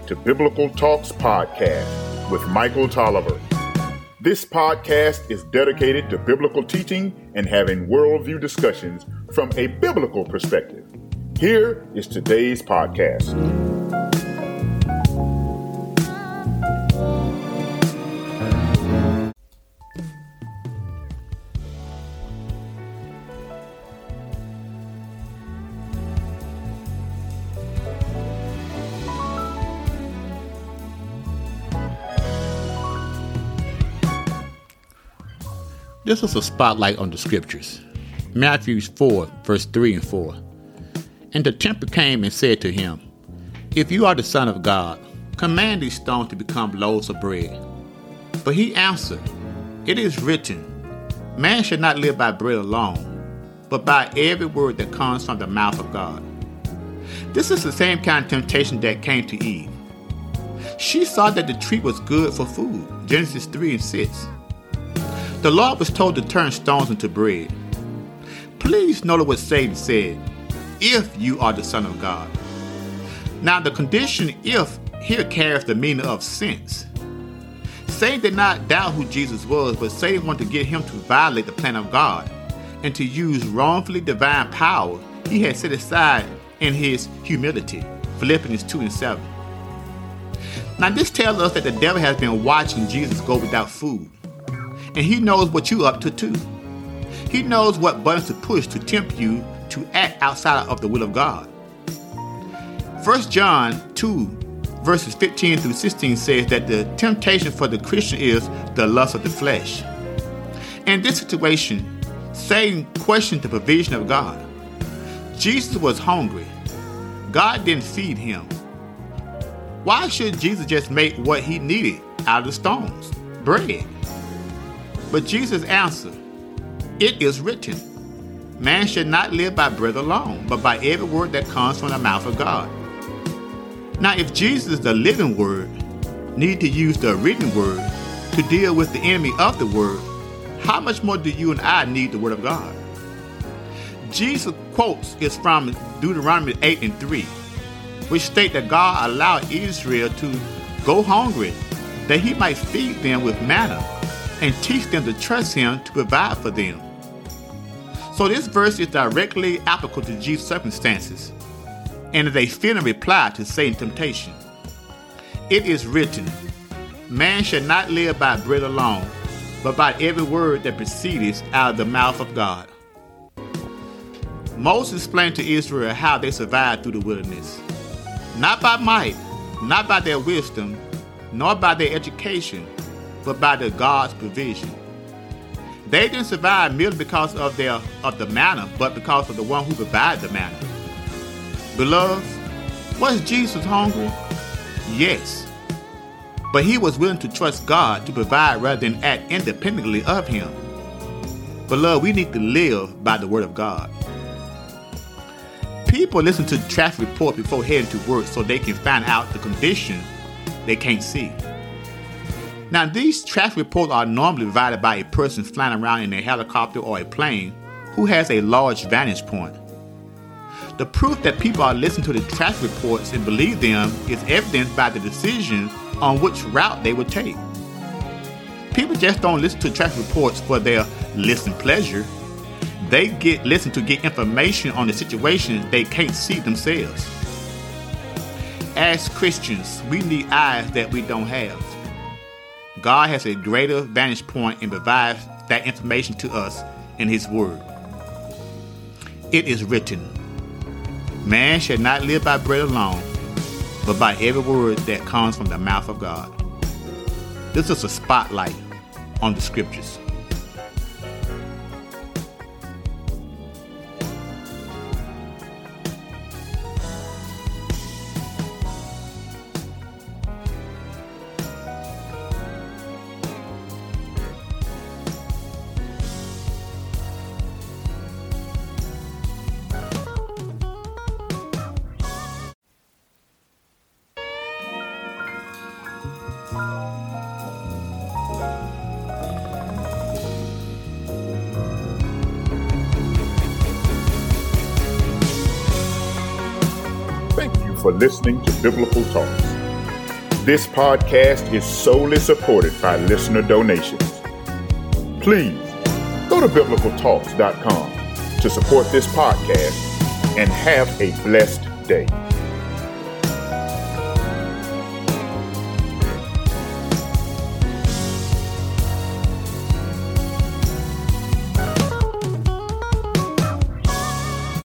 to Biblical Talks Podcast with Michael Tolliver. This podcast is dedicated to biblical teaching and having worldview discussions from a biblical perspective. Here is today's podcast. This is a spotlight on the scriptures. Matthew 4, verse 3 and 4. And the tempter came and said to him, If you are the Son of God, command these stones to become loaves of bread. But he answered, It is written, Man shall not live by bread alone, but by every word that comes from the mouth of God. This is the same kind of temptation that came to Eve. She saw that the tree was good for food, Genesis 3 and 6. The Lord was told to turn stones into bread. Please notice what Satan said, if you are the Son of God. Now the condition if here carries the meaning of since. Satan did not doubt who Jesus was, but Satan wanted to get him to violate the plan of God and to use wrongfully divine power he had set aside in his humility. Philippians 2 and 7. Now this tells us that the devil has been watching Jesus go without food. And he knows what you're up to too. He knows what buttons to push to tempt you to act outside of the will of God. 1 John 2, verses 15 through 16 says that the temptation for the Christian is the lust of the flesh. In this situation, Satan questioned the provision of God. Jesus was hungry. God didn't feed him. Why should Jesus just make what he needed out of the stones? Bread. But Jesus answered, It is written, Man should not live by bread alone, but by every word that comes from the mouth of God. Now, if Jesus, the living word, needed to use the written word to deal with the enemy of the word, how much more do you and I need the word of God? Jesus' quotes is from Deuteronomy 8 and 3, which state that God allowed Israel to go hungry, that he might feed them with manna and teach them to trust him to provide for them. So this verse is directly applicable to Jesus' circumstances and is a fitting reply to Satan's temptation. It is written, Man shall not live by bread alone, but by every word that proceedeth out of the mouth of God. Moses explained to Israel how they survived through the wilderness. Not by might, not by their wisdom, nor by their education, but by the God's provision. They didn't survive merely because of the manna, but because of the one who provided the manna. Beloved, was Jesus hungry? Yes. But he was willing to trust God to provide rather than act independently of him. Beloved, we need to live by the word of God. People listen to traffic reports before heading to work so they can find out the condition they can't see. Now, these traffic reports are normally provided by a person flying around in a helicopter or a plane who has a large vantage point. The proof that people are listening to the traffic reports and believe them is evidenced by the decision on which route they would take. People just don't listen to traffic reports for their listening pleasure. They listen to get information on the situation they can't see themselves. As Christians, we need eyes that we don't have. God has a greater vantage point and provides that information to us in his word. It is written, Man shall not live by bread alone, but by every word that comes from the mouth of God. This is a spotlight on the scriptures. for listening to Biblical Talks. This podcast is solely supported by listener donations. Please go to biblicaltalks.com to support this podcast and have a blessed day.